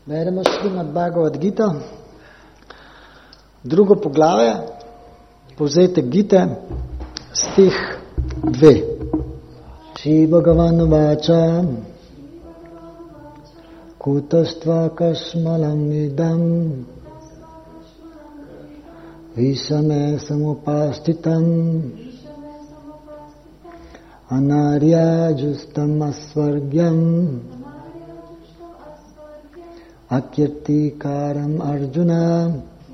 Beremo Šrimad Bhagavad Gita, drugo poglavje, povzetek Gite, stih 2. Šri Bhagavan vača, kutastva kasmalam idam, visame samupastitam, anarya justam asvargyam, akirtikaram Arjuna.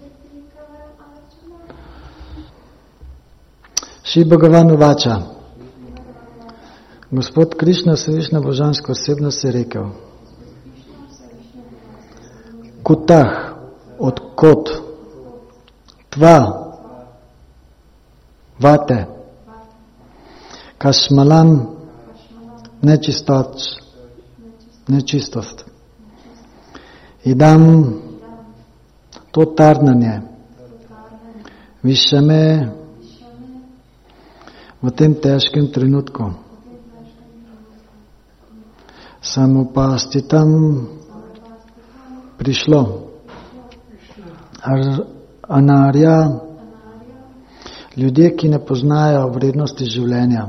Šri Bhagavan vača, Gospod Krišna, Vsevišnja božanska osebnost, je rekel: Kutah, odkot, tva, vate, kašmalam, nečistost, idam, to tarnanje, višame, v tem težkem trenutku, samupastitam, prišlo, anarja, ljudje, ki ne poznajo vrednosti življenja,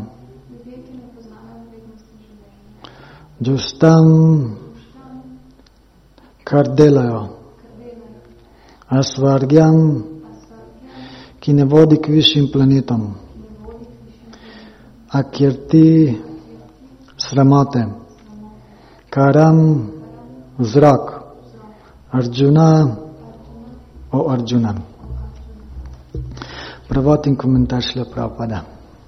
justam, kar delajo, asvargyam, ki ne vodi k višjim planetom, akirti, sramote, karam, vzrok, Arjuna, o Arjuna. Prevod in komentar Šrila Prabhupada.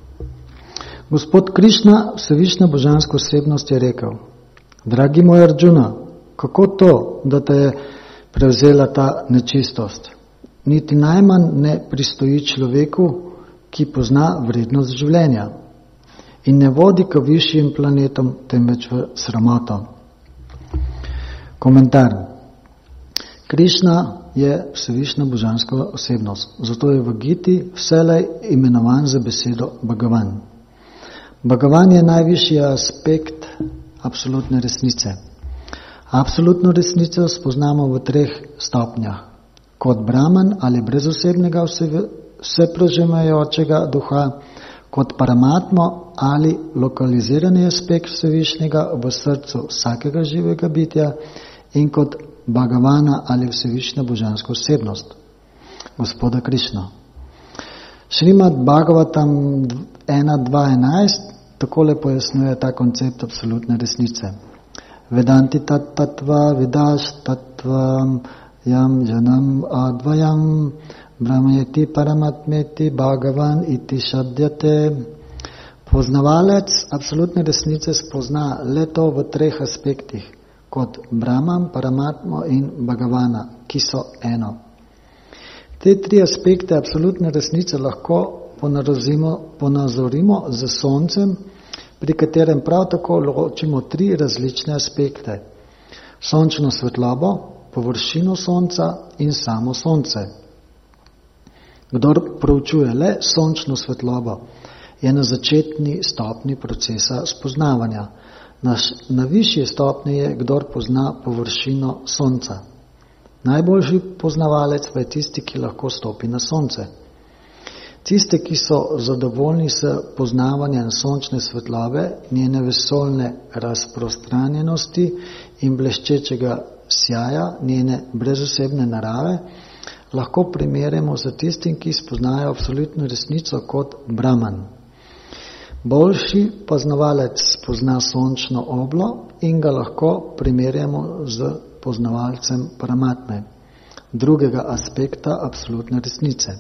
Gospod Krišna, Vsevišnja božanska osebnost, je rekel: Dragi moj Arjuna, kako to, da te je prevzela ta nečistost? Niti najmanj ne pristoji človeku, ki pozna vrednost življenja in ne vodi k višjim planetom, temveč v sramoto. Komentar. Krišna je Vsevišnja božanska osebnost, zato je v Giti vselej imenovan za besedo Bhagavan. Bhagavan je najvišji aspekt absolutne resnice. Absolutno resnico spoznamo v 3 stopnjah. Kot Brahman ali brezosebnega vseprežemajočega duha, kot Paramatmo ali lokalizirani aspekt Vsevišnjega v srcu vsakega živega bitja in kot Bhagavana ali Vsevišnja božanska osebnost, Gospoda Krišno. Šrimad Bhagavatam 1.2.11 takole pojasnjuje ta koncept absolutne resnice. Vedanti tattva vidaš tattvam yam janam advayam brahmayeti paramatmeti bhagavan iti šabdjate. Poznavalec absolutne resnice spozna le to v 3 aspektih, kot Brahman, Paramatmo in Bhagavana, ki so eno. Te 3 aspekte absolutne resnice lahko ponazorimo z soncem, pri katerem prav tako ločimo 3 različne aspekte: sončno svetlobo, površino sonca in samo sonce. Kdor proučuje le sončno svetlobo, je na začetni stopni procesa spoznavanja. Na višji stopni je, kdor pozna površino sonca. Najboljši poznavalec pa je tisti, ki lahko stopi na sonce. Tiste, ki so zadovoljni s poznavanjem sončne svetlobe, njene vesoljne razprostranjenosti in bleščečega sjaja, njene brezosebne narave, lahko primerjamo z tistim, ki spoznajo absolutno resnico kot Brahman. Boljši poznavalec pozna sončno oblo in ga lahko primerjamo z poznavalcem Paramatme, drugega aspekta absolutne resnice.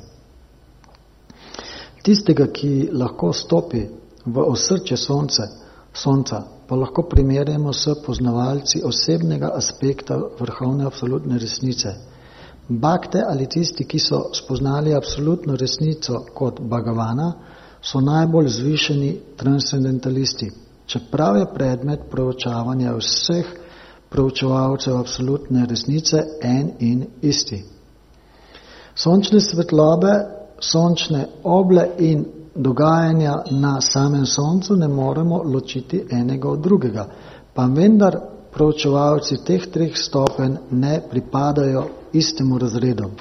Tistega, ki lahko stopi v osrčje sonca, pa lahko primerjamo s poznavalci osebnega aspekta vrhovne absolutne resnice. Bhakte ali tisti, ki so spoznali absolutno resnico kot Bhagavana, so najbolj zvišeni transcendentalisti, čeprav je predmet proučavanja vseh proučevalcev absolutne resnice en in isti. Sončne svetlobe, sončne oble in dogajanja na samem soncu ne moremo ločiti enega od drugega, pa vendar proučevalci teh 3 stopenj ne pripadajo istemu razredu.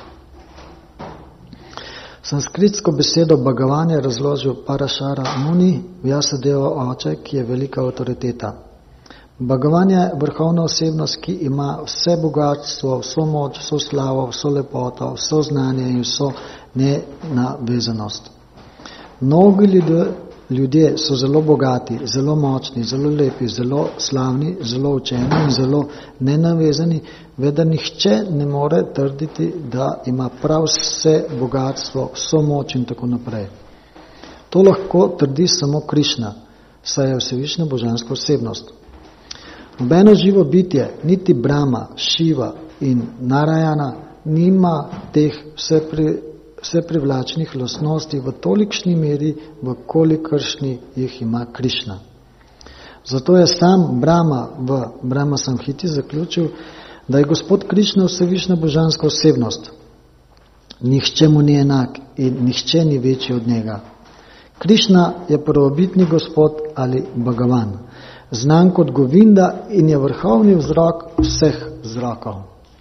Sanskritsko besedo Bhagavan je razložil Parashara Muni, Vyasadeva oče, ki je velika avtoriteta. Bhagavan je vrhovna osebnost, ki ima vse bogatstvo, vso moč, vso slavo, vso lepoto, vso znanje in vso nenavezanost. Mnogi ljudje so zelo bogati, zelo močni, zelo lepi, zelo slavni, zelo učeni in zelo nenavezani, vendar nihče ne more trditi, da ima prav vse bogatstvo, vso moč in tako naprej. To lahko trdi samo Krišna, saj je vsevišnja božanska osebnost. Nobeno živo bitje, niti Brahma, Šiva in Narayana, nima teh vse privlačnih lastnosti v tolikšni meri, v kolikršni jih ima Krišna. Zato je sam Brahma v Brahma Samhiti zaključil, da je gospod Krišna vsevišnja božanska osebnost. Nihče mu ni enak in nihče ni večji od njega. Krišna je prvobitni gospod ali Bhagavan, znan kot Govinda in je vrhovni vzrok vseh vzrokov.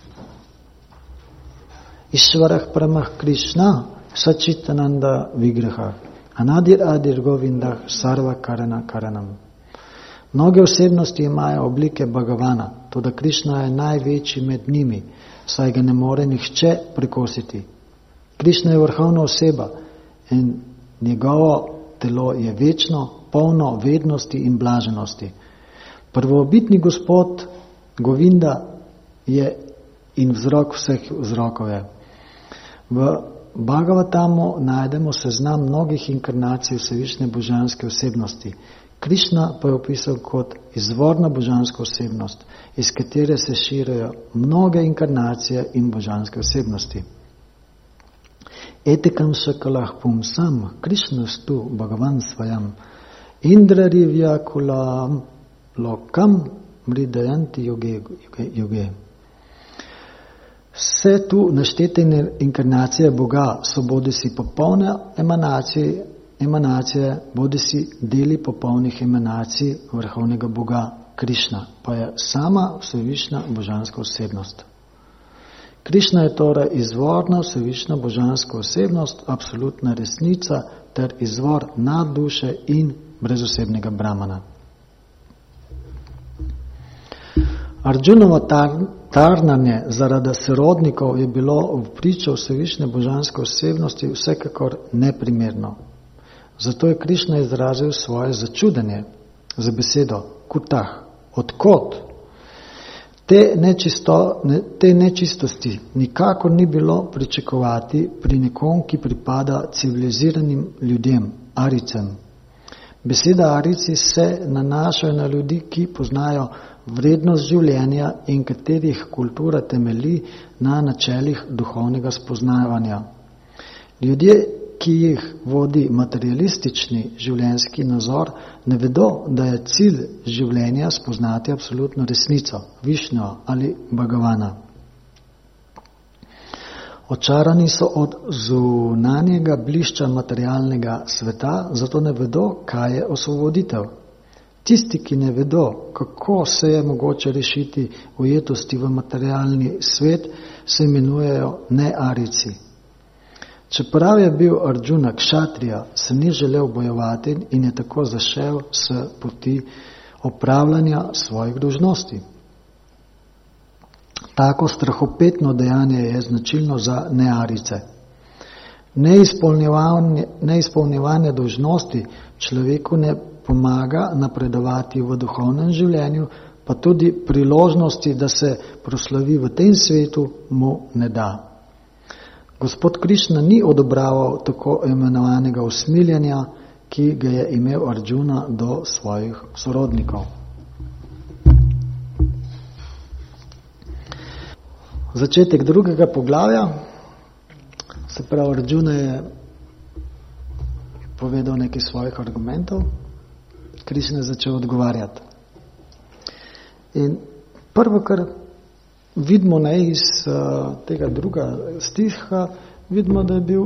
Išvarah Pramah Krišna Sačitananda Vigraha Anadir Adir Govindah Sarva Karana Karanam. Mnoge osebnosti imajo oblike Bhagavana, toda Krišna je največji med njimi, saj ga ne more nihče prekositi. Krišna je vrhovna oseba in njegovo telo je večno, polno vednosti in blaženosti. Prvobitni gospod Govinda je in vzrok vseh vzrokov je. V Bhagavatamu najdemo seznam mnogih inkarnacij vsevišnje božanske osebnosti. Krišna pa je opisal kot izvorna božanska osebnost, iz katere se širijo mnoge inkarnacije in božanske osebnosti. Etikam šakalah pumsam, Krišnastu Bhagavan svajam, Indrarivya kulam lokam mridayanti yoge. Vse tu naštete inkarnacije Boga so bodisi popolne emanacije, bodisi deli popolnih emanacij vrhovnega Boga Krišna, pa je sama vsevišnja božanska osebnost. Krišna je torej izvorna vsevišnja božanska osebnost, absolutna resnica ter izvor nadduše in brezosebnega Brahmana. Arjunovo tarnanje zaradi sorodnikov je bilo v pričo vsevišnje božanske osebnosti vsekakor neprimerno. Zato je Krišna izrazil svoje začudenje za besedo kutah, odkot. Te nečistosti nikakor ni bilo pričakovati pri nekom, ki pripada civiliziranim ljudem, aricem. Beseda arici se nanašajo na ljudi, ki poznajo vrednost življenja in katerih kultura temelji na načelih duhovnega spoznavanja. Ljudje, ki jih vodi materialistični življenjski nazor, ne vedo, da je cilj življenja spoznati absolutno resnico, Višnjo ali Bhagavana. Očarani so od zunanjega blišča materialnega sveta, zato ne vedo, kaj je osvoboditev. Tisti, ki ne vedo, kako se je mogoče rešiti ujetosti v materialni svet, se imenujejo nearici. Čeprav je bil Arjuna kšatrija, se ni želel bojevati in je tako zašel s poti opravljanja svojih dolžnosti. Tako strahopetno dejanje je značilno za nearice. Neizpolnjevanje dolžnosti človeku ne pomaga napredovati v duhovnem življenju, pa tudi priložnosti, da se proslavi v tem svetu, mu ne da. Gospod Krišna ni odobraval tako imenovanega usmiljenja, ki ga je imel Arjuna do svojih sorodnikov. Začetek drugega poglavja, se pravi, Arjuna je povedal nekaj svojih argumentov, Krišna je začel odgovarjati. In prvo, kar vidimo iz tega druga stiha, vidimo, da je bil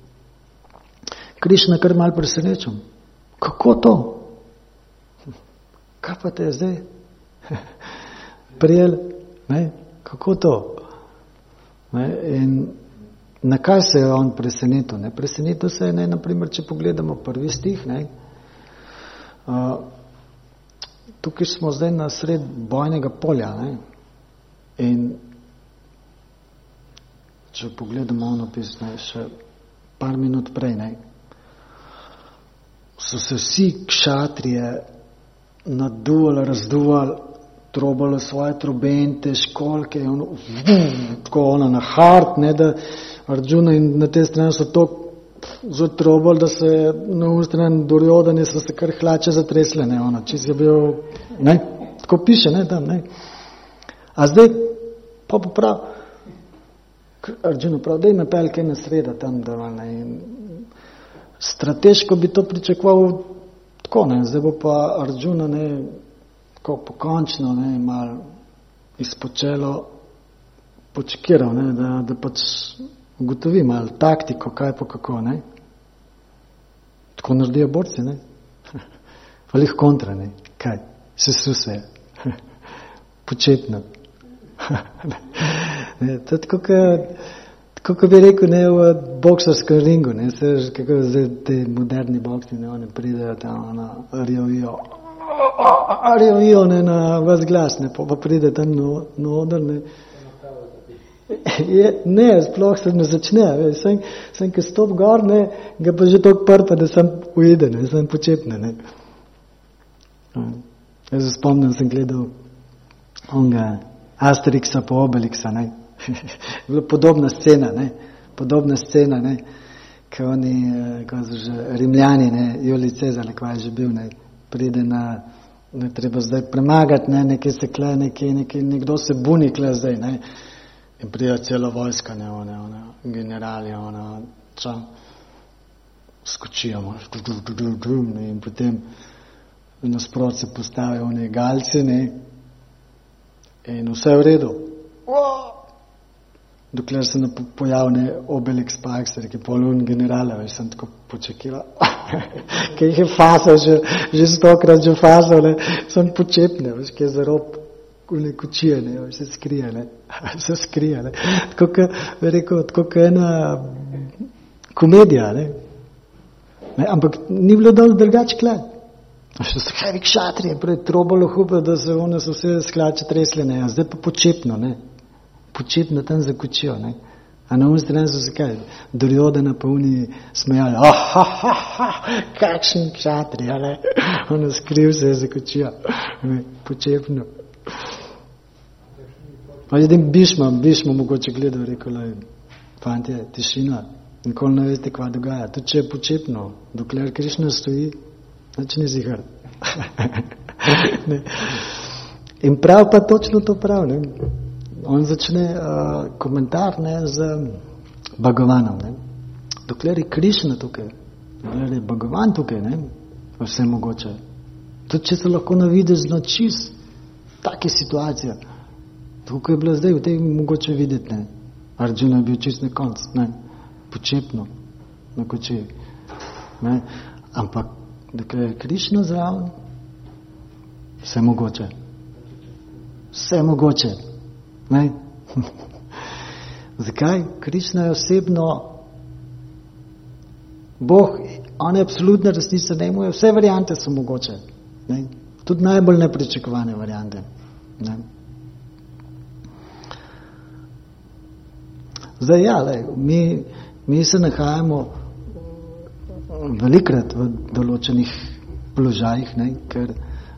Krišna kar malo presenečen. Kako to? Kaj pa te je zdaj? prijel, ne? Kako to? Ne? In na kaj se je on presenetil? Ne? Presenetil se je, ne? Naprimer, če pogledamo prvi stih, ne? Tukaj smo zdaj na sred bojnega polja, ne? In če pogledamo napis, ne, še par minut prej, ne, so se vsi kšatrije naduvali, razduvali, trobali svoje trobente, školke, tako ono na hart, ne, da Arjuna in na te strani so to zatrobali, da se na u strani Duryodhane so se kar hlače zatresle, ne, ono, čist je bil, ne, tako piše, ne, tam, ne. A zdaj, pa prav, Arjuna prav, daj me pelj kaj na sreda tam, da, ne, in strateško bi to pričakoval tako, ne, zdaj bo pa Arjuna, ne, tako pokončno, ne, malo izpočelo počekiral, ne, da pač ugotovi malo taktiko, kaj pa kako, ne. Tako naredijo borci, ne. Pa lih kontra, ne, kaj, se suse, početno. Ne, to je tako, ko bi rekel, ne, v boksarskem ringu, ne, se, kako zdaj te moderni boksi, ne, one pridejo tam, ona, rjovijo, ne, na vas glas, ne, pa pride tam na oder, ne. Ne, sploh se ne začne, sem, ko stop gor, ne, ga pa že toliko prpa, da sem ujede, ne, sem počepne, ne. Jaz se spomnim, sem gledal onga Asterixa po Obelixa, ne. Bila podobna scena, ne, ko oni, ko so že Rimljani, ne, Julij Cezar, kva je že bil, ne, pride na, ne, treba zdaj premagati, ne, nekaj se kle, nekdo se buni kle zdaj, ne, in pride cela vojska, ne, ona, generali, ona, skočijo, ne, in potem nasprot se postavijo oni galci, ne, in vse je v redu. Dokler se ne pojavne Obelix pa Axer, ki polun generala, veš, sem tako počekila. Kaj jih je fasal, že 100krat že fasal, ne, sem počepne, veš, kaj je za rob, kule kočije, ne, veš, se skrije, ne. Tako, bi rekel, tako ena komedija, ne. Ampak ni bilo dosti drugače kle. Što so hevi kšatrije, prej trobalo hupe, da se one so vse sklače tresle, ne, a zdaj pa počepno, ne, počepno tam zakočijo, ne, a na uni strani so se kaj, Duryodhana pa uni smejali, kakšen kšatrije, ne, ono skriv se zakočijo, ne, počepno. Pa jedem Bhišma mogoče gledal, rekel, fantje, tišina, nikoli ne veste, kva dogaja, tudi če je počepno, dokler Krišna stoji, znači ne zihar. In prav pa točno to prav, ne. On začne komentar, ne, z Bhagavanom, ne. Dokler je Krišna tukaj, dokler je Bhagavan tukaj, ne, vse mogoče. Tudi če se lahko navidezno čist take situacije, tukaj je bila zdaj v tej mogoče videti, ne. Arjuna je bil čist na konc, ne, počepno, na koči, ne, ampak dokler je Krišna zraven, vse mogoče. Vse mogoče. Ne? Zakaj? Krišna je osebno Bog, on je absolutna resnica, njemu je vse variante so mogoče. Ne? Tudi najbolj nepričakovane variante. Ne? Zdaj, ja, mi se nahajamo velikrat v določenih položajih, ne, ker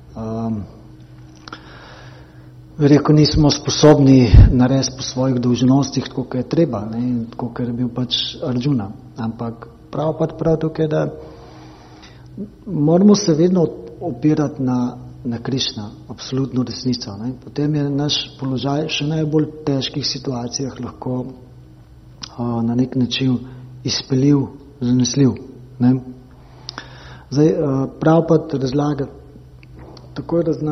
verjetno nismo sposobni narediti po svojih dolžnostih, tako kot je treba, ne, tako kot je bil pač Arjuna. Ampak prav tukaj, da moramo se vedno opirati na Krišna, absolutno resnico. Ne. Potem je naš položaj še najbolj težkih situacijah lahko na nek način izpeljiv, zanesljiv. Ne? Zdaj, Prabhupada razlaga, tako je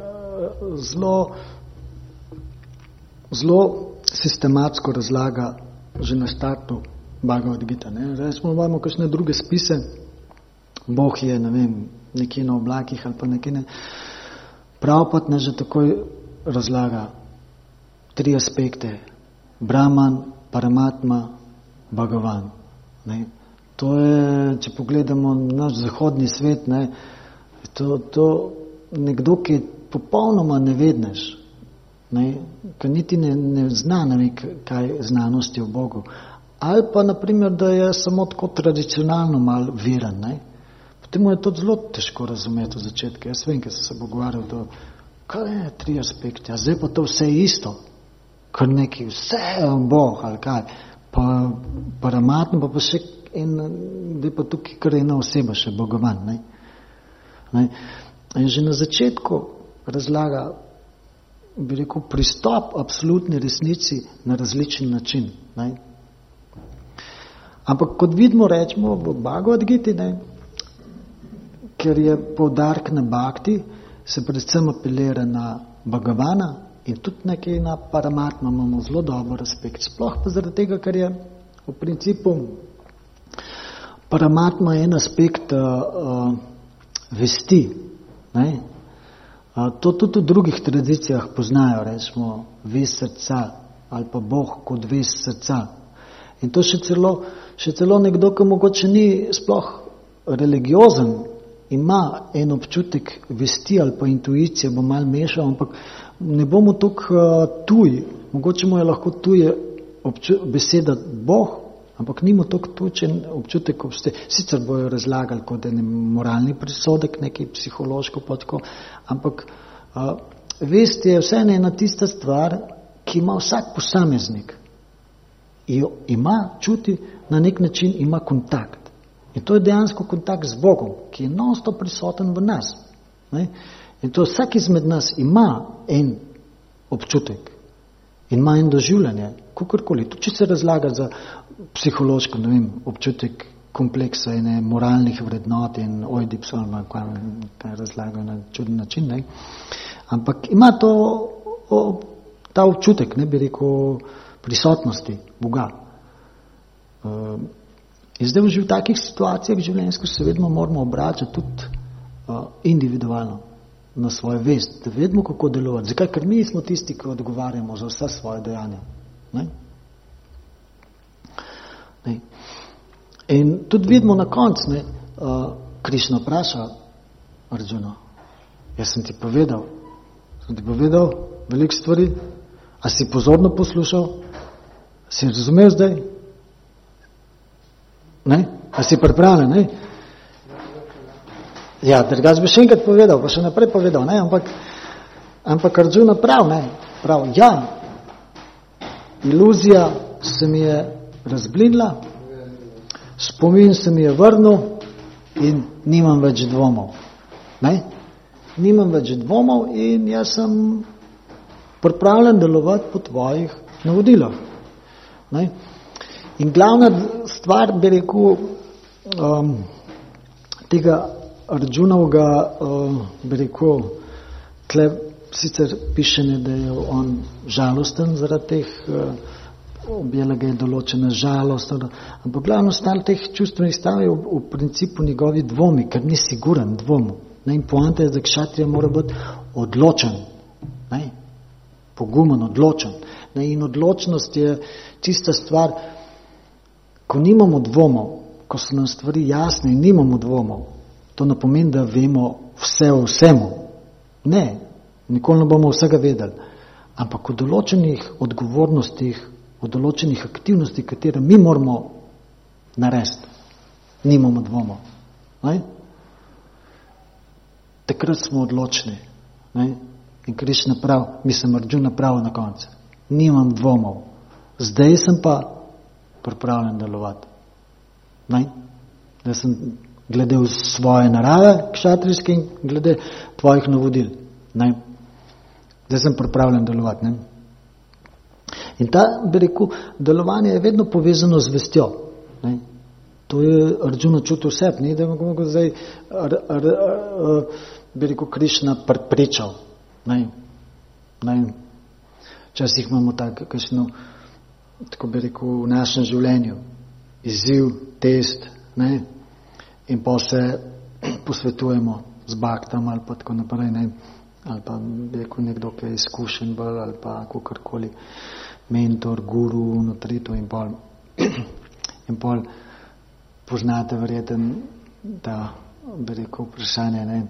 zelo sistematsko razlaga že na startu Bhagavad Gita. Ne? Zdaj smo imamo kakšne druge spise, Bog je, ne vem, nekje na oblakih ali pa nekje ne. Prabhupada ne že takoj razlaga 3 aspekte. Brahman, Paramatma, Bhagavan. Ne? To je, če pogledamo naš zahodni svet, ne, to nekdo, ki je popolnoma nevednež, ne, ki niti ne zna, ne ve, kaj znanosti o Bogu. Ali pa, naprimer, da je samo tako tradicionalno mal veren. Ne. Potem mu je to zelo težko razumeti v začetku. Jaz vem, ker sem se pogovarjal, da kaj je 3 aspekte, a zdaj pa to vse isto, kar neki vse je Bog ali kaj, pa Paramatma, pa še da je pa tukaj kar ena oseba, še Bhagavan. Ne. In že na začetku razlaga, bi rekel, pristop absolutni resnici na različen način. Ne. Ampak kot vidimo, rečemo v Bhagavad Giti, ne, ker je poudarek na bhakti, se predvsem apelira na Bhagavana in tudi nekaj na Paramatma imamo zelo dober aspekt. Sploh pa zaradi tega, ker je v principu Paramatma en aspekt vesti. Ne? To tudi v drugih tradicijah poznajo, rečemo, vest srca ali pa Bog kot vest srca. In to še celo nekdo, ki mogoče ni sploh religiozen, ima en občutek vesti ali pa intuicije, bo malo mešal, ampak ne bomo tako tuj. Mogoče mu je lahko tuje beseda Bog, ampak nima tako tučen občutek obstoja. Sicer bojo razlagali kot en moralni prisodek, nekaj psihološko potko, ampak vest je vseeno ena tista stvar, ki ima vsak posameznik. Ima, čuti, na nek način ima kontakt. In to je dejansko kontakt z Bogom, ki je non-stop prisoten v nas. Ne? In to vsak izmed nas ima en občutek in ima en doživljanje, kakorkoli. Tudi če se razlaga za psihološko, ne vem, občutek kompleksa in moralnih vrednot in ojdipso, kaj razlagajo na čuden način. Ne? Ampak ima to ta občutek, ne bi rekel, prisotnosti Boga. In zdaj v takih situacijah življenjsko se vedno moramo obračati tudi individualno na svojo vest, da vedmo, kako delovati. Zakaj? Ker mi smo tisti, ki odgovarjamo za vsa svoje dejanja. Ne? Ne? In tudi vidimo na koncu, Krišna vpraša Arjuna, jaz sem ti povedal veliko stvari, a si pozorno poslušal, si razumel zdaj? Ne? A si pripravljen? Ne? Ja, drugače bi še enkrat povedal, pa še naprej povedal, ne? Ampak Arjuna prav, ja, iluzija se mi je razblinila, spomin se mi je vrnil in nimam več dvomov. Ne? Nimam več dvomov in jaz sem pripravljen delovati po tvojih navodilah. Ne? In glavna stvar, bi rekel, tega Arjunovega, bi rekel, tle sicer pišene, da je on žalosten zaradi teh, objela ga je določena žalost, ampak glavno stal teh čustvenih stav je v principu njegovi dvomi, ker ni siguren dvom. In poanta je, da kšatrija mora biti odločen, pogumen, odločen. In odločnost je tista stvar, ko nimamo dvomov, ko so nam stvari jasne in nimamo dvomov, to ne pomeni, da vemo vse o vsemu. Ne, nikoli ne bomo vsega vedeli. Ampak o določenih odgovornostih, o določenih aktivnostih, katere mi moramo narediti, nimamo dvomov. Ne? Takrat smo odločni. Ne? In Krišna prav, mislim Arjuna prav na koncu. Nimam dvomov. Zdaj sem pa pripravljen delovati. Ne? Da sem glede v svoje narave kšatrijske in glede tvojih navodil. Ne? Zdaj sem pripravljen delovati. Ne? In ta, bi rekel, delovanje je vedno povezano z vestjo. Ne? To je Arjuna čutil vseb, ni da mogo zdaj bi rekel Krišna prepričal. Včasih imamo tako bi rekel v našem življenju izziv, test, in pa se posvetujemo z bhaktam ali pa tako naprej. ali pa nekdo, ki je izkušen bolj, ali pa kakorkoli mentor, guru, notrito in pol poznate verjeten, da bi rekel vprašanje, ne,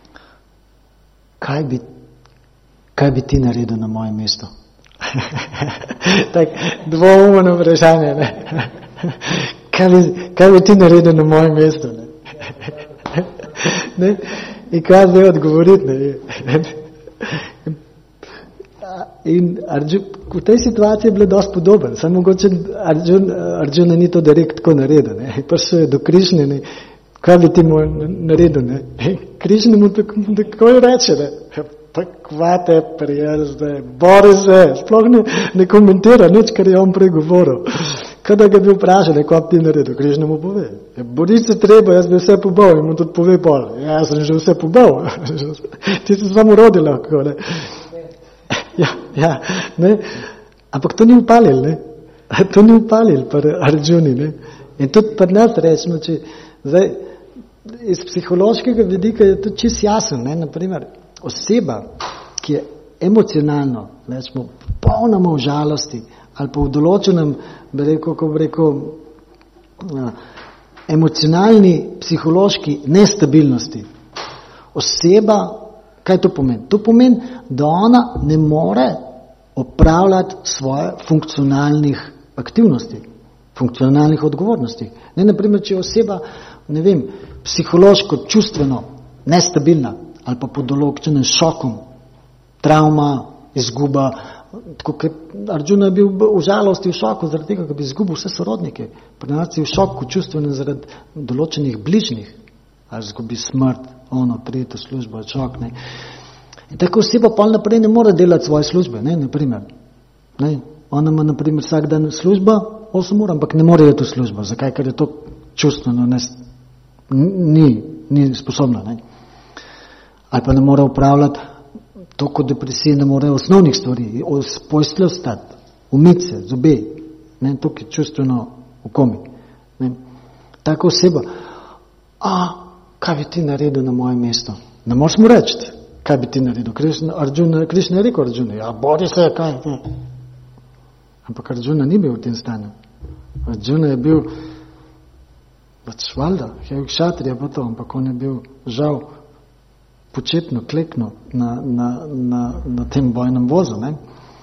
kaj bi ti naredil na mojem mestu? Tak dvoumno vprašanje, ne. Kaj bi ti naredil na mojem mestu? Ne? In kaj zdaj odgovoriti? Ne? In v tej situaciji je bilo dosti podoben, samo mogoče Arjuna ni to direkt tako naredil. Prišel je do Krišne, ne? Kaj bi ti naredil? Ne? Krišna mu tako reče, ne? Pa kvate prijel zdaj, bori se, sploh ne komentira nič, kar je on pregovoril. Kada ga bi vprašal, kaj bi ti naredil, Krišna mu pove. Boriti se treba, jaz bi vse pobal in mu tudi pove pol. Jaz sem že vse pobal. Ti si samo rodil lahko, ne. Ja, ne. Ampak to ni upalil, ne. To ni upalil pri Arjuni, ne. In tudi pri nas rečemo, če zdaj iz psihološkega vidika je to čist jasen, ne, naprimer, oseba, ki je emocionalno, rečemo, popolnoma v žalosti ali pa v določenem, bi rekel, emocionalni, psihološki nestabilnosti. Oseba, kaj to pomeni? To pomeni, da ona ne more opravljati svoje funkcionalnih aktivnosti, funkcionalnih odgovornosti. Ne, naprimer, če je oseba, ne vem, psihološko, čustveno nestabilna ali pa pod določenim šokom, travma, izguba, tako kot Arjuna je bil v žalosti, v šoku, zaradi tega, ker bi izgubil vse sorodnike. Pri nas je v šoku čustveno zaradi določenih bližnjih, ali izgubi smrt, tretjo službo, šok, ne. In tako oseba pol naprej ne more delati svoje službe, ne, naprimer. Ne. Ona ima, naprimer, vsak dan služba, 8 ur, ampak ne more iti v službo. Zakaj? Ker je to čustveno ni sposobna, ne. Ali pa ne more upravljati toliko depresije, ne more osnovnih stvari, posteljo stati, umiti se, zobe, ne, toliko je čustveno v komi. Ne. Tako oseba, kaj bi ti naredil na mojem mestu? Ne moreš mu reči, kaj bi ti naredil. Krišna je rekel Arjuna, ja, bori se, kaj. Ampak Arjuna ni bil v tem stanju. Arjuna je bil, pač valjda, je bil kšatrija pa to, ampak on je bil žal početno, klekno na tem bojnem vozu. Ne?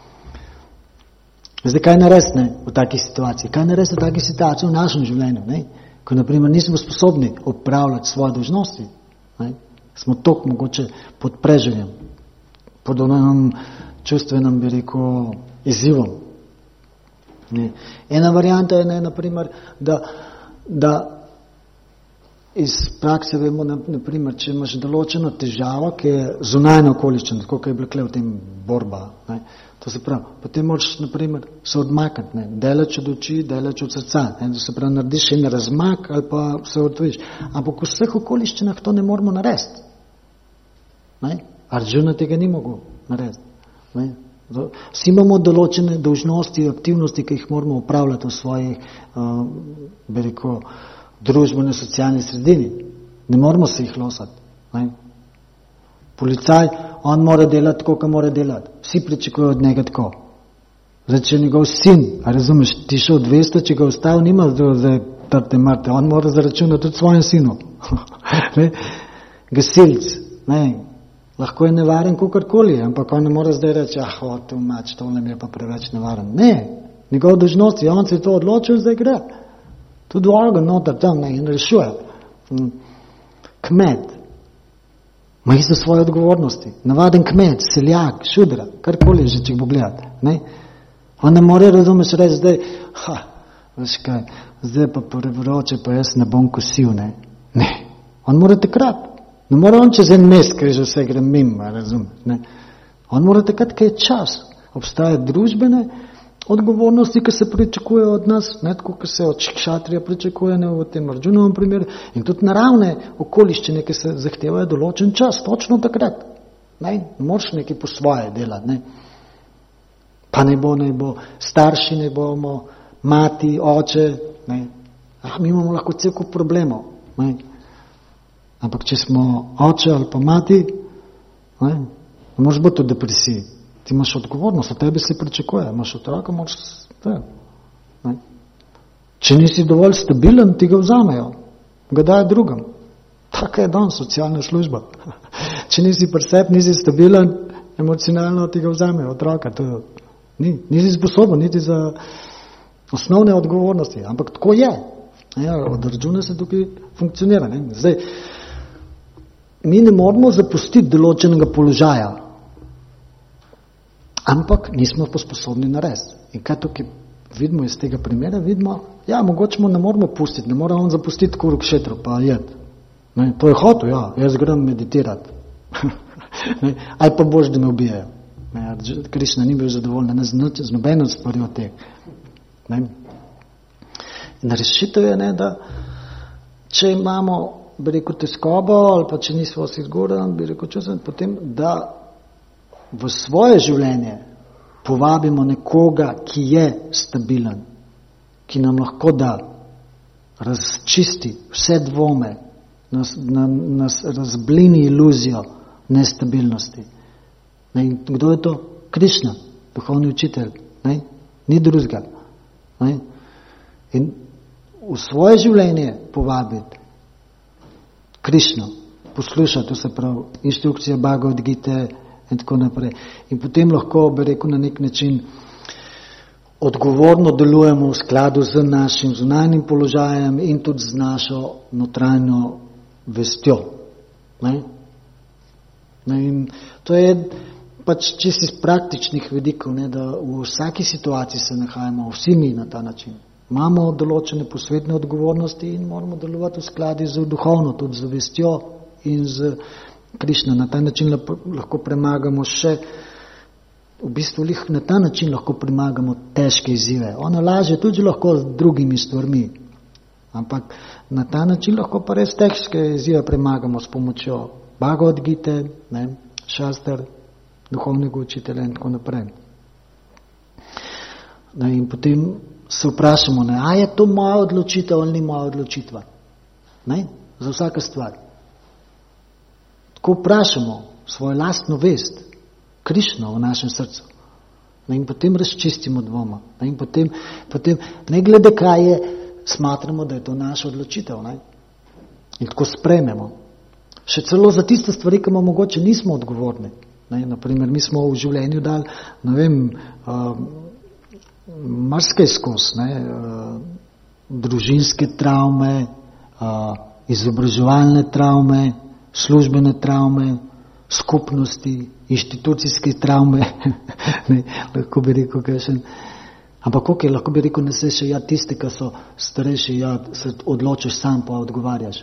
Zdaj, kaj narediti v takih situaciji? Kaj narediti v takih situaciji v našem življenju? Ne? Ko, naprimer, nismo sposobni opravljati svoje dolžnosti. Ne? Smo toliko mogoče pod preželjem, pod onom čustvenem, bi rekel, izzivom. Ne? Ena varianta je, naprimer, da iz prakse vemo, naprimer, če imaš določeno težavo, ki je zunajna okoliščina, tako kot je bila v tem borba, ne, to se pravi, potem moraš, naprimer, se odmakniti, ne, daleč od oči, daleč od srca, ne, da se pravi, narediš en razmak ali pa se odviš. Ampak v vseh okoliščinah to ne moramo narediti. Ne, Arjuna tega ni mogel narediti. Ne. Vsi imamo določene dolžnosti, aktivnosti, ki jih moramo upravljati v svojih, bi rekel, družbene socialne sredini. Ne moramo se jih losati. Ne? Policaj, on mora delati tako, kot mora delati. Vsi pričakujejo od njega tako. Zdaj, če njegov sin, a razumeš, ti šel 200, če ga ostav, nima zdaj trte mrte. On mora zaračunati tudi svojem sinu. Gasilc, ne? Lahko je nevaren kakorkoli, ampak on ne mora zdaj reči, tole mi je pa preveč nevaren. Ne, njegov dolžnost je, on se je to odločil, zdaj gre. Tudi organ noter tam in rešuje. Kmet ima isto svoje odgovornosti. Navaden kmet, seljak, šudra, karkoli že, če bo gledati. Ne? On ne more, razumeš, reči zdaj, veš kaj, zdaj pa prevroče, pa jaz ne bom kosil. Ne. On mora takrat. Ne mora on čez en mes, ker že vse gre mimo, razumeš. Ne? On mora takrat, kaj je čas. Obstajajo družbene odgovornosti, ki se pričakujejo od nas, ne tako, ki se od kšatrija pričakuje, ne v tem Arjunovem primeru, in tudi naravne okoliščine, ki se zahtevajo določen čas, točno takrat. Ne moraš nekaj po svoje delati. Ne? Pa ne bo starši, ne bomo mati, oče. Ne? Mi imamo lahko cel kup problemov. Ne? Ampak če smo oče ali pa mati, ne? Ne moreš biti v depresiji. Ti imaš odgovornost, od tebe se pričakuje. Imaš otroka, moraš... Ne? Če nisi dovolj stabilen, ti ga vzamejo. Ga dajo drugim. Taka je danes socialna služba. Če nisi pri sebi, nisi stabilen, emocionalno ti ga vzamejo otroka. Nisi sposoben, niti za osnovne odgovornosti. Ampak tako je. Od Arjuna se tukaj funkcionira. Ne? Zdaj, mi ne moramo zapustiti določenega položaja, ampak nismo pa sposobni narediti. In kaj tukaj vidimo iz tega primera? Vidimo, mogoče mu ne moramo pustiti, ne mora on zapustiti kuruk šetru, pa jed. Ne, to je hotel, jaz grem meditirati. Aj pa boš, da me ubijajo. Krišna ni bil zadovoljen, z nobeno stvari od teh. In rešitev je, da če imamo, bi rekel, teskobo, ali pa če nismo sigurni, bi rekel, čusen, potem, da v svoje življenje povabimo nekoga, ki je stabilen, ki nam lahko da razčisti vse dvome, nas razblini iluzijo nestabilnosti. In kdo je to? Krišna, duhovni učitelj. Ni drugega. In v svoje življenje povabiti Krišno, poslušati, to se pravi, inštrukcija Bhagavad Gite in tako naprej. In potem lahko, bi rekel, na nek način odgovorno delujemo v skladu z našim zunanjim položajem in tudi z našo notranjo vestjo. In to je pač čisto iz praktičnih vidikov, da v vsaki situaciji se nahajamo, vsi mi na ta način. Imamo določene posvetne odgovornosti in moramo delovati v skladu z duhovno, tudi z vestjo in z Krišno. Na ta način lahko premagamo še, v bistvu na ta način lahko premagamo težke izzive. Ona lažje tudi lahko z drugimi stvarmi, ampak na ta način lahko pa res težke izzive premagamo s pomočjo Bhagavad Gite, šastar, duhovnega učitelja in tako naprej. In potem se vprašamo, a je to moja odločitev ali ni moja odločitva? Za vsaka stvar. Tako vprašamo svojo lastno vest, Krišno v našem srcu. In potem razčistimo dvoma. In potem ne glede kaj je, smatramo, da je to naša odločitev. In tako sprejmemo. Še celo za tiste stvari, ki mogoče nismo odgovorni. Naprimer, mi smo v življenju dali, marsikaj skozi, družinske travme, izobraževalne travme, službene travme, skupnosti, inštitucijske travme, lahko bi rekel, kakšen. Ampak ok, lahko bi rekel, ne se še tiste, ki so starejši, se odločiš sam, pa odgovarjaš.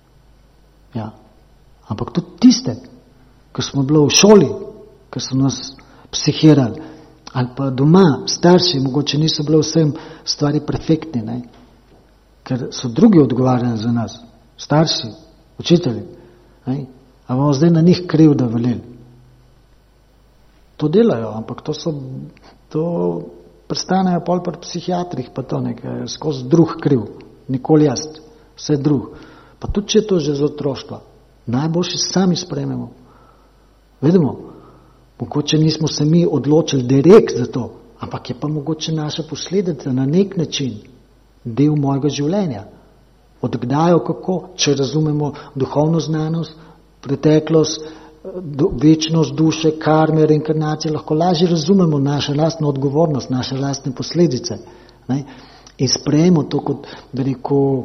Ampak tudi tiste, ki smo bili v šoli, ki so nas psihirali, ali pa doma, starši, mogoče niso bile vsem stvari perfektne, ker so drugi odgovarjali za nas, starši, učitelji. A bomo zdaj na njih krivda valili? To delajo, ampak to prestanejo pol pri psihiatrih, pa to nekaj, skozi drug kriv, nikoli jaz, vse drug. Pa tudi, če je to že z otroštva, najboljši sami sprejmemo. Vidimo, mogoče nismo se mi odločili direkt za to, ampak je pa mogoče naša posledica na nek način del mojega življenja. Odkdajo kako, če razumemo duhovno znanost, preteklost, večnost duše, karme, reinkarnacije, lahko lažje razumemo našo lastno odgovornost, naše lastne posledice. In sprejemo to kot, bi rekel,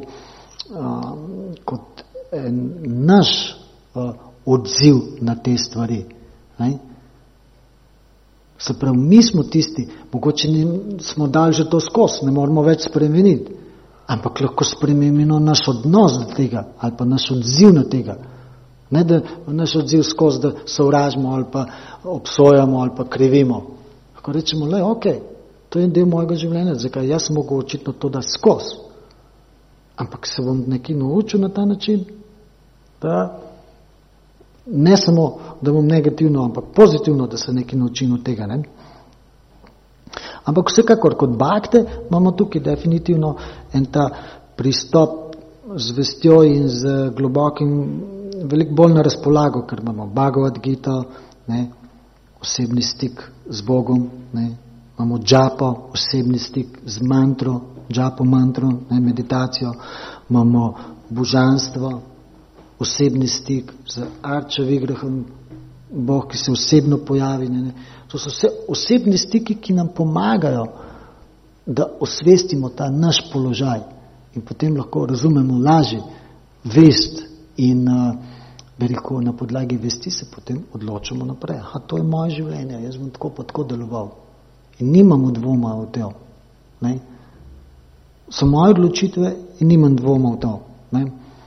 kot naš odziv na te stvari. Se pravi, mi smo tisti, mogoče smo dali že to skozi, ne moramo več spremeniti, ampak lahko spremenimo naš odnos do tega ali pa naš odziv na tega. Ne da naš odziv skozi, da sovražimo ali pa obsojamo ali pa krivimo. Lahko rečemo, ok, to je del mojega življenja, zakaj jaz mogo očitno to da skozi. Ampak se bom nekaj naučil na ta način, da ne samo, da bom negativno, ampak pozitivno, da se nekaj naučim od tega. Ampak vsekakor kot bakte imamo tukaj definitivno en ta pristop z vestjo in z globokim, veliko bolj na razpolago, ker imamo Bhagavad Gita, osebni stik z Bogom, ne? Imamo džapo, osebni stik z mantro, džapo mantro, ne? Meditacijo, imamo božanstvo, osebni stik z Arča Vigrahom, Bog, ki se osebno pojavi. Ne? To so vse osebni stiki, ki nam pomagajo, da osvestimo ta naš položaj in potem lahko razumemo lažje vest in na podlagi vesti se potem odločimo naprej. To je moje življenje, jaz bom tako pa tako deloval. In nimamo dvoma v to. Ne? So moje odločitve in nimam dvoma v to. Ne?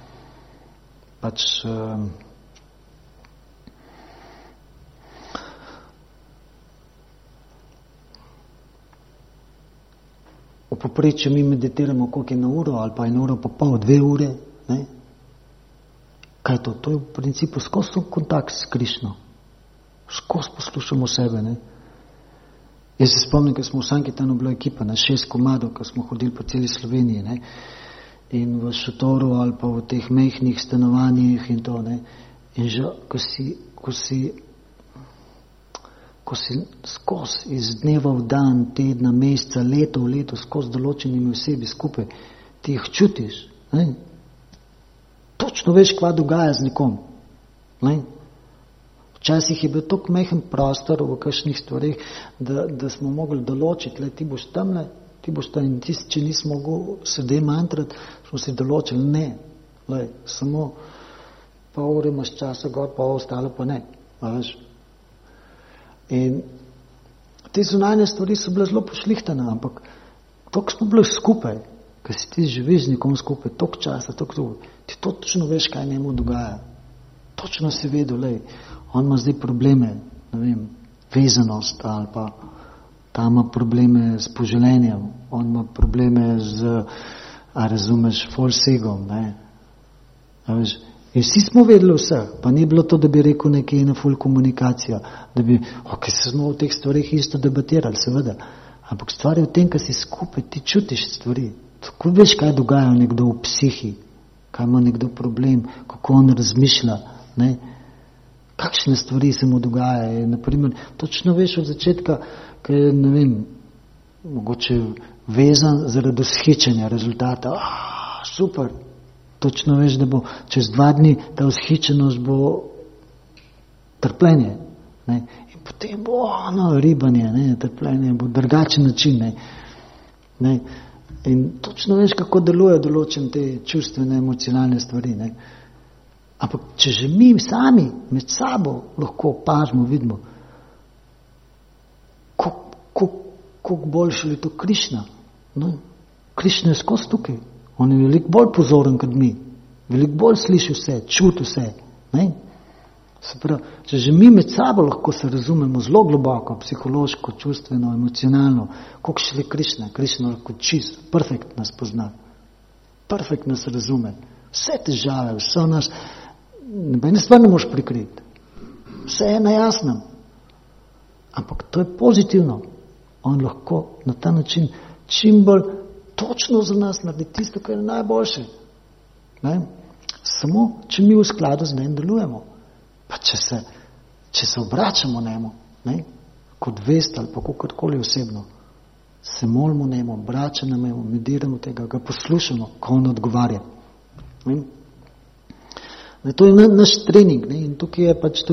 V poprečju mi meditiramo koliko je na uro ali pa 1 uro pa pol, 2 ure. Ne? Kaj je to? To je v principu skozi kontakt s Krišno. Skozi poslušamo sebe. Ne? Jaz se spomnim, ko smo v Sankirtanu bila ekipa na 6 komadov, ko smo hodili po celi Sloveniji. Ne? In v šotoru ali pa v teh mehnih stanovanjih in to. Ne? In že, ko si skozi iz dneva v dan, tedna, meseca, leto v leto, skozi določenimi osebi skupaj, ti jih čutiš. Ne? Točno veš, kva dogaja z nekom. Ne? Včasih je bil toliko mehen prostor v kakšnih stvarih, da smo mogli določiti, ti boš tamle, ti boš tam. In tisti, če nisi mogel sedaj mantrati, smo si določili, ne, samo pol ure imaš časa gor, pa ostalo pa ne. Veš? In te zunanje stvari so bile zelo pošlihtane, ampak toliko smo bili skupaj, ker si ti živiš z nekom skupaj, toliko časa, ti točno veš, kaj njemu dogaja. Točno si vedel, on ima zdaj probleme, ne vem, vezanost ali pa ta ima probleme s poželenjem, on ima probleme z, razumeš, falsegom, ne. Veš, in vsi smo vedeli vse, pa ni bilo to, da bi rekel nekaj na full komunikacijo, da bi, se smo v teh stvarih isto debatirali, seveda, ampak stvar je v tem, kad si skupaj, ti čutiš stvari, tako veš, kaj dogaja nekdo v psihi, kaj ima nekdo problem, kako on razmišlja, ne, kakšne stvari se mu dogaja, naprimer, točno veš od začetka, kaj je, ne vem, mogoče vezan zaradi ushičenja rezultata, super, točno veš, da bo čez 2 dni ta ushičenost bo trpljenje. Ne? In potem bo ribanje, ne? Trpljenje bo drugačen način. Ne? In točno veš, kako delujejo določene te čustvene, emocionalne stvari. Ne? Ampak če že mi sami med sabo lahko opažimo, vidimo, koliko boljše je to Krišna. No? Krišna je skozi tukaj. On je veliko bolj pozoren kot mi. Veliko bolj sliši vse, čuti vse. Ne? Se pravi, če že mi med sabo lahko se razumemo zelo globoko, psihološko, čustveno, emocionalno, koliko šele Krišna. Krišna lahko čist, perfekt nas pozna. Perfekt nas razume. Vse težave, vse nas, nobene stvar ne moš prikriti. Vse je na jasnem. Ampak to je pozitivno. On lahko na ta način čim bolj točno za nas naredi tisto, kar je najboljše. Ne? Samo, če mi v skladu z njim delujemo. Pa če se obračamo njemu, ne? Kot vest ali pa kakorkoli osebno, se molimo njemu, obračamo njemu, meditiramo tega, ga poslušamo, ko on odgovarja. Ne? Ne, to je naš trening. Ne? In tukaj je pač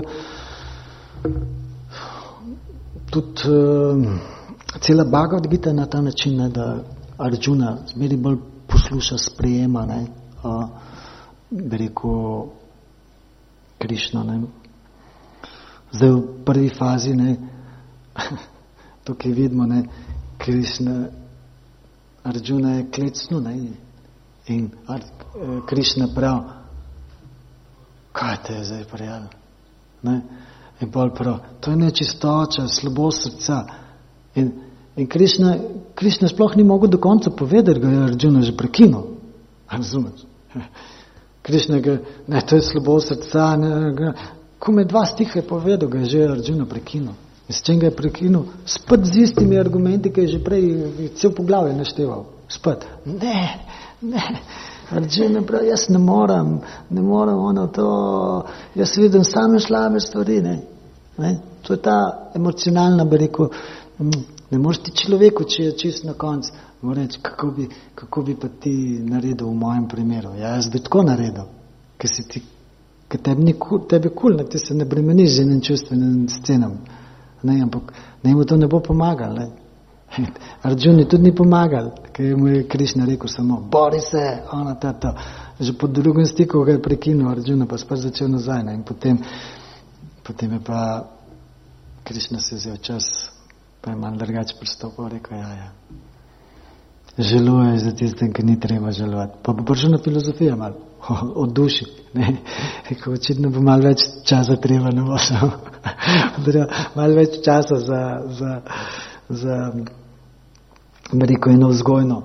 tudi cela Bhagavad Gita na ta način, ne, da Arjuna zmeri bolj posluša, sprejema, ne, bi rekel, Krišno. Ne. Zdaj v prvi fazi, ne, tukaj vidimo, ne, Krišna, Arjuna je klecno, ne, in Krišna prav, kaj te je zdaj prijel? Ne, in bolj prav, to je nečistoča, slabost srca. In Krišna sploh ni mogel do konca povedati, ga je Arjuna že prekinil. Razumeš? Krišna ga, ne, to je slabost srca, ko me 2 stiha je povedal, ga je že Arjuna prekinil. In s čem ga je prekinil? Spet z istimi argumenti, ki je že prej cel poglavje našteval. Spet. Ne, Arjuna prav, jaz ne morem ono to, jaz vidim same slabe stvari, ne. Ne? To je ta emocionalna, bi rekel, ne moreš ti človeku, če je čist na koncu, reči, kako bi pa ti naredil v mojem primeru. Ja, jaz bi tako naredil, ker tebi kul, ti se ne bremeniš z enim čustvenim scenam. Ne, ampak njemu to ne bo pomagal. Ne? Arjuni tudi ni pomagal, ker mu je Krišna rekel samo, bori se, ona tata. Že po drugem stiku ga je prekinil Arjuna, pa spet začel nazaj. Ne? In potem je pa Krišna se vzel čas, pa je malo drugače pristopil, rekel, ja. Žaluješ za tistem, ki ni treba žalovati. Pa bo prišel na filozofijo malo, od duši. Rekel, očitno bo malo več časa treba na vošel. Malo več časa za rekel, eno vzgojno.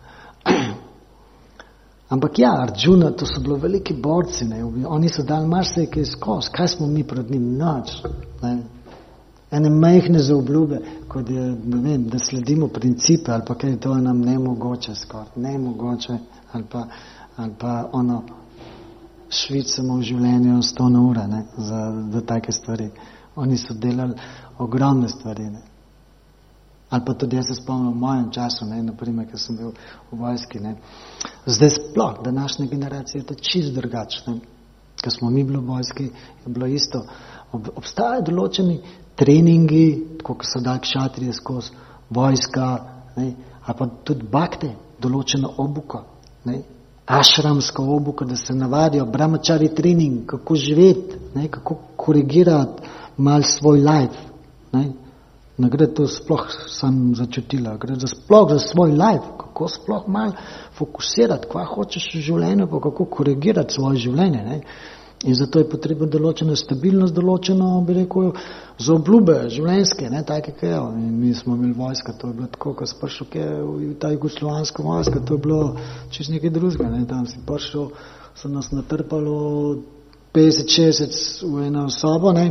Ampak ja, Arjuna, to so bilo veliki borci, ne? Oni so dali marsikaj skozi, kaj smo mi pred njim? Nič. Ene majhne zaobljube, kot je, ne vem, da sledimo principe, ali pa kaj to je nam nemogoče skoraj, nemogoče, ali pa ono, švicamo v življenju 100 na ure, ne, za take stvari. Oni so delali ogromne stvari, ne. Ali pa tudi jaz se spomnim v mojem času, ne, naprimer, ker sem bil v vojski, ne. Zdaj sploh, današnja generacija je to čist drugačna. Ker smo mi bili v vojski, je bilo isto. Obstajajo določeni treningi, tako kot so dali kšatrije skozi vojska, ne, ali pa tudi bakte, določena obuka, ne, ašramska obuka, da se navadijo, brahmačari trening, kako živeti, ne, kako korigirati mal svoj life. Ne gre to sploh sam začutila, gre sploh za svoj life, kako sploh mal fokusirati, kva hočeš v življenju, pa kako korigirati svoje življenje. Ne. In zato je potrebno določena stabilnost, določeno, bi rekel, za obljube življenjske, ne, take kaj je. In mi smo imeli vojska, to je bilo tako, ko si prišel v ta jugoslovanska vojska, to je bilo čist nekaj drugega, ne, tam si prišel, so nas natrpalo 50-60 v eno sobo, ne,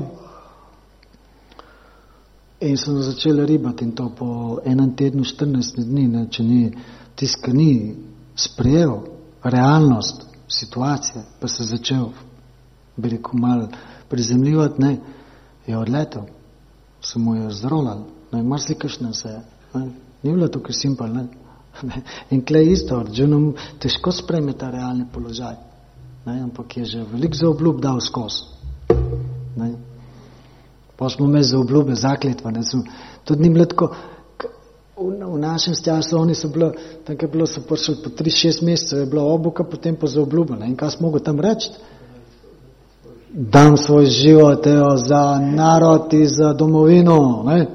in so nas začeli ribati in to po enem tednu 14 dni, ne, če ni tisk, ki ni sprejel realnost situacije, pa se začel, bi rekel, malo prizemljivati, ne, je odletel, se mu je zrolal, ne, marsikšne se je, ne, ni bilo tukaj simpel, ne. In klej isto, Arjunom težko sprejme ta realni položaj, ne, ampak je že veliko za obljub dal skozi, ne. Pa smo imeli za obljube, zakletva, ne, tudi ni bilo tako, v našem času oni so bilo, tako je bilo, so prišli po 3-6 mesecev, je bila obuka, potem pa za obljube, ne, in kaj smo mogli tam reči? Dam svoj život, za narod in za domovino, ne.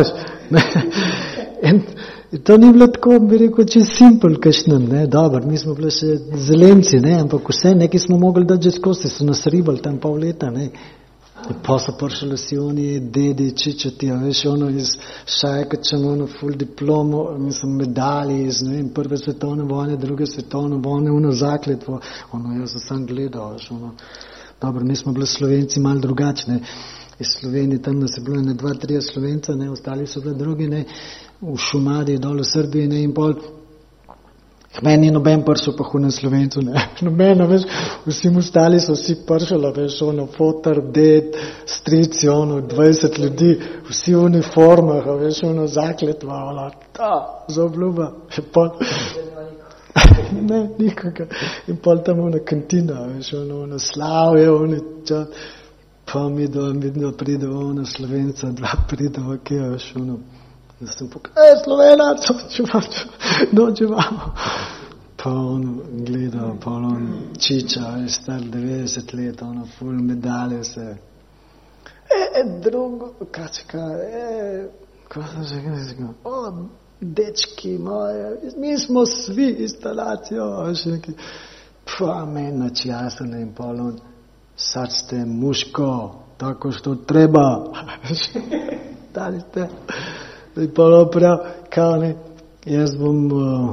In to ni bilo tako, bi rekel, čez simpel kakšnem, ne, dobro, mi smo bili še zelenci, ne, ampak vse, nekaj smo mogli dati že skozi, so nas ribali tam pol leta, ne. Pa so prišli vsi oni dedi, čičati, veš, ono iz Šajkačem, ono full diplomo, mislim, medalji iz, ne vem, prve svetovne vojne, druge svetovne vojne, ono zakletvo, ono, jaz sem gledal, veš, ono. Dobro, mi smo bili Slovenci malo drugačne. Iz Slovenije tam nas je bilo 2-3 Slovenca, ne, ostali so bili drugi, ne, v Šumadiji, dol v Srbiji, ne, in pol. Meni ni noben pršel pa hunem Slovencu, ne. Nobeno, veš, vsi ostali so vsi pršali, veš, ono, fotar, ded, strici, ono, 20 ljudi, vsi v uniformah, veš, ono, zakletva, ono, za obljuba. Ne, nikoga. In pol tam ona kantina, veš, ono slavje, ono čas. Pa mi pride ona Slovenca, 2 pride v kje, veš, ono. Da sem pokaj, Slovenac, noče imamo. Pa on gleda, pa on čiča, veš, star 90 let, ono, full medalje se. Drugo, kaj sem že gledal, dečki moje, mi smo svi instalacijo, veš, neki, pa meni časne in pol on, sad ste muško, tako što treba, dali ste. In pa prav, kao ne, jaz bom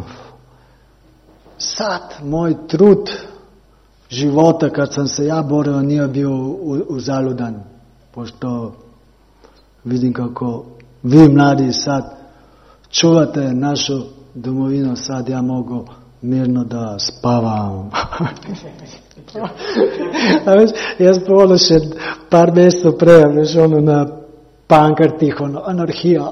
sad, moj trud života, kad sam se ja borio, nije bio uzaludan, pošto vidim kako vi mladi sad čuvate našu domovinu, sad ja mogu mirno da spavam. A veš, jaz pa ono še par mesecev prej, veš, ono na pankartih, ono, anarhija.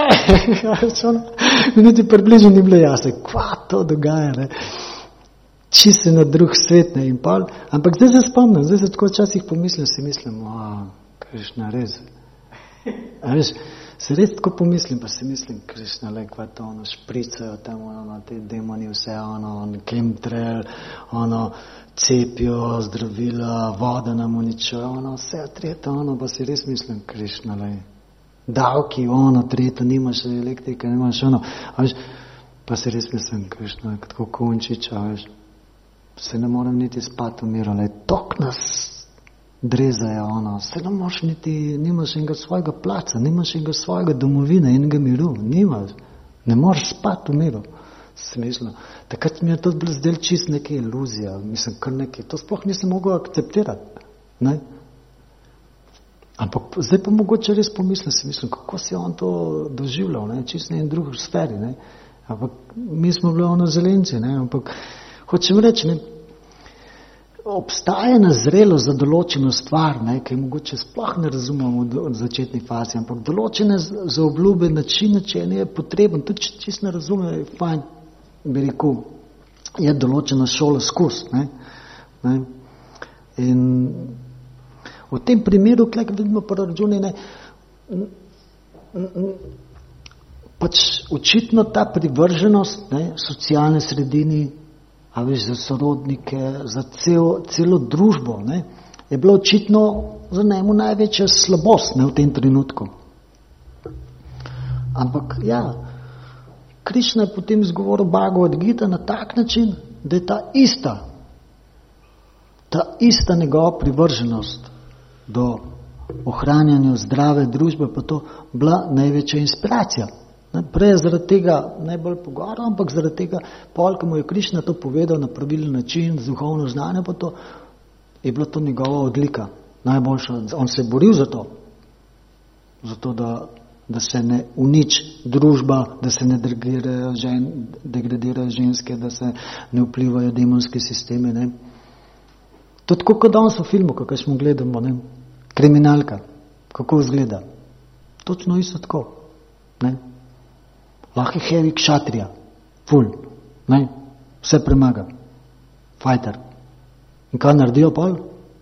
Mi niti približno ni bilo jasno, kva to dogaja, ne. Čisto na drug svet, ne, in pol. Ampak zdaj se spomnim, zdaj se tako včasih pomislim, si mislim, Krišna, res. A veš, se res tako pomislim, pa si mislim, Krišna, le, kva to, ono, špricajo tam, ono, te demoni, vse, ono, chemtrail, ono, cepijo, zdravila, voda nam uničujo, ono, vse treta, ono, pa si res mislim, Krišna, le, davki, ono, treta, nimaš elektrika, nimaš, ono, a veš, pa si res mislim, Krišna, tako Kunčič, a veš, se ne morem niti spati v miru, le, tok nas drezajo, ono, se ne moreš niti, nimaš enega svojega placa, nimaš enega svojega domovine, enega miru, nimaš, ne moreš spati v miru. Smislo. Takrat mi je to bilo zdaj čist neka iluzija, mislim, kar nekaj, to sploh nisem mogel akceptirati, ne. Ampak zdaj pa mogoče res pomislim, si mislim, kako si on to doživljal, ne, čist na en drugi sferi, ne. Ampak mi smo bili ono zelenci, ne, ampak hočem reči, ne, obstaja nazrelo za določeno stvar, ne, ki mogoče sploh ne razumemo v začetni fazi, ampak določene za obljube način načenja je potreben, tudi če čist ne razume, je fajn, bi rekel, je določena šola skus, ne. In v tem primeru, kaj vidimo po računi, ne, pač očitno ta privrženost, ne, socialne sredini, a veš, za sorodnike, za celo družbo, ne, je bilo očitno za njemu največja slabost, ne, v tem trenutku. Ampak, ja, Krišna je potem izgovoril Bhagavad Gita na tak način, da je ta ista njegova privrženost do ohranjanja zdrave družbe, pa to bila največja inspiracija. Prej je zaradi tega najbolj pogovarjal, ampak zaradi tega, ko mu je Krišna to povedal na pravilen način, z duhovno znanje, pa to je bila to njegova odlika, najboljša. On se je boril za to, da se ne uniči družba, da se ne degradirajo ženske, da se ne vplivajo demonski sistemi. Ne. To je tako kot danes v filmu, kakor smo gledamo, ne. Kriminalka, kako izgleda. Točno isto tako. Ne. Lahko je heavy kšatrija, full, ne, vse premaga, fighter. In kaj naredijo pol?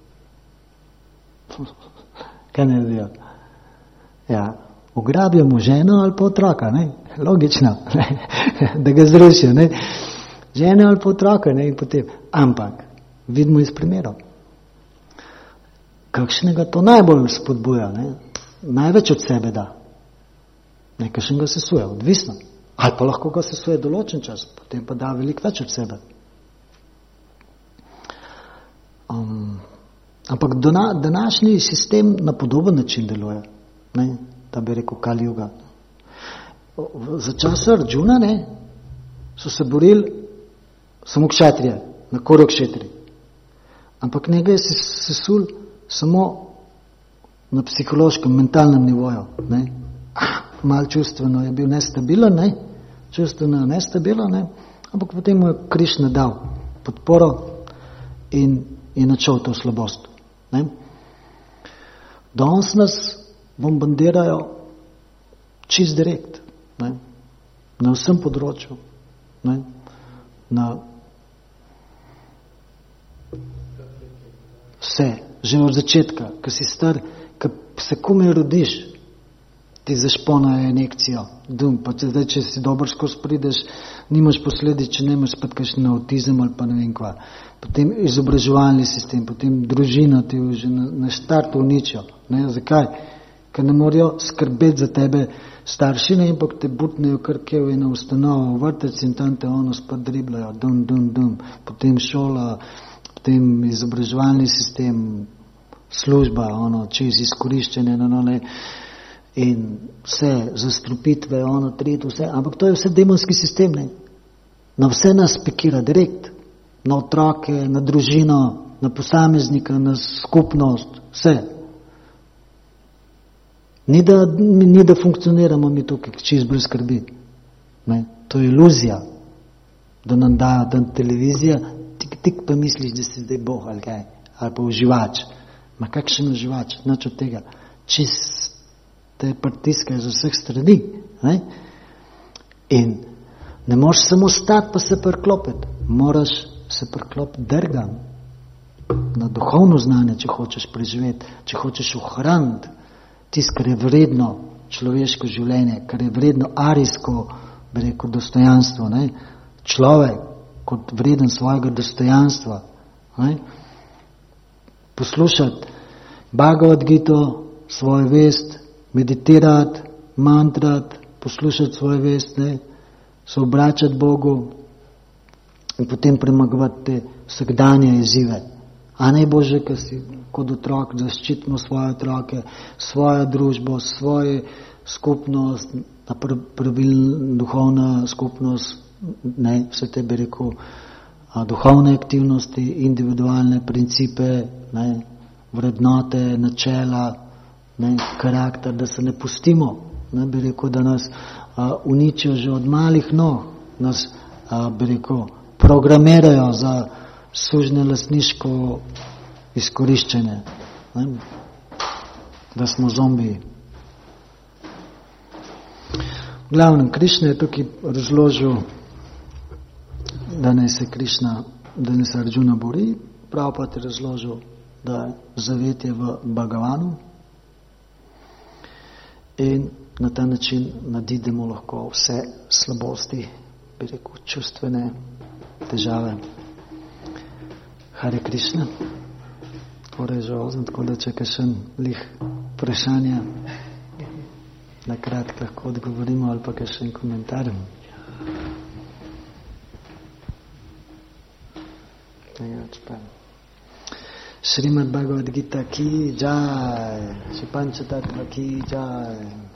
Kaj naredijo? Ja, ugrabijo mu ženo ali pa otroka, ne, logično, ne? Da ga zrušijo, ne, ženo ali pa otroka, ne, in potem, ampak, vidimo iz primerov, kakšnega to najbolj spodbuja, ne, največ od sebe da. Nekaj ga sesuje, odvisno. Ali pa lahko ga sesuje določen čas, potem pa da veliko več od sebe. Ampak današnji sistem na podoben način deluje, ne, da bi rekel Kali Yuga. Za časa Arjuna, ne, so se borili samo kšatrije, na Kurukšetri. Ampak njega je sesul samo na psihološkem, mentalnem nivoju, ne. Malo čustveno je bil nestabilen, ne? Čustveno nestabilen, ne? Ampak potem mu je Krišna dal podporo in je načel to slabost. Ne? Danes nas bombardirajo čist direkt, ne? Na vsem področju, ne? Na vse, že od začetka, ko si star, ko se komaj rodiš, ti zašponajo injekcijo, pa če si dobro skozi prideš, nimaš posledic, če nemaš spet kakšen avtizem ali pa ne vem kva. Potem izobraževalni sistem, potem družina ti že na štartu uničijo. Ne? Zakaj? Ker ne morajo skrbeti za tebe starši, ne, ampak te butnejo kar v eno ustanovo, vrtec in tam te ono spet driblajo, dum. Potem šola, potem izobraževalni sistem, služba, ono, čez izkoriščenje, ne, in vse, zastrupitve, ono, tretje, vse, ampak to je vse demonski sistem, ne. Na vse nas pikira direkt, na otroke, na družino, na posameznika, na skupnost, vse. Ni da funkcioniramo mi tukaj čist brez skrbi. Ne. To je iluzija. da nam dajo tam televizija, tik pa misliš, da si zdaj Bog ali kaj, ali pa uživač. Ma kakšen uživač, nič od tega. Čist te pritiskajo z vseh strani. Ne? In ne moreš samo stati pa se priklopiti. Moraš se priklopiti drgam na duhovno znanje, če hočeš preživeti, če hočeš ohraniti tisto, kar je vredno človeško življenje, kar je vredno arijsko, bi rekel, dostojanstvo. Ne? Človek kot vreden svojega dostojanstva. Ne? Poslušati Bhagavad Gito, svojo vest, meditirati, mantrati, poslušati svojo vest, ne? Se obračati Bogu in potem premagovati te vsakdanje izzive. A ne Bože, ki si kot otrok, zaščitimo svoje otroke, svojo družbo, svojo skupnost, pravilna duhovna skupnost, ne, vse te bi rekel, duhovne aktivnosti, individualne principe, ne, vrednote, načela, ne, karakter, da se ne pustimo, ne, bi rekel, da nas uničijo že od malih nog, nas bi rekel, programirajo za sužne lastniško izkoriščenje, ne, da smo zombiji. V glavnem, Krišna je tukaj razložil, da ne se Krišna, da ne se Arjuna bori, prav pa je razložil, da je zavetje v Bhagavanu in na ta način nadidemo lahko vse slabosti, bi rekel, čustvene težave. Hare Krišna. Torej že ozem, tako da če kakšen lih vprašanja, na kratko lahko odgovorimo ali pa kakšen komentar. Srimad Bhagavad Gita ki jai, Shipanchatattva ki jai.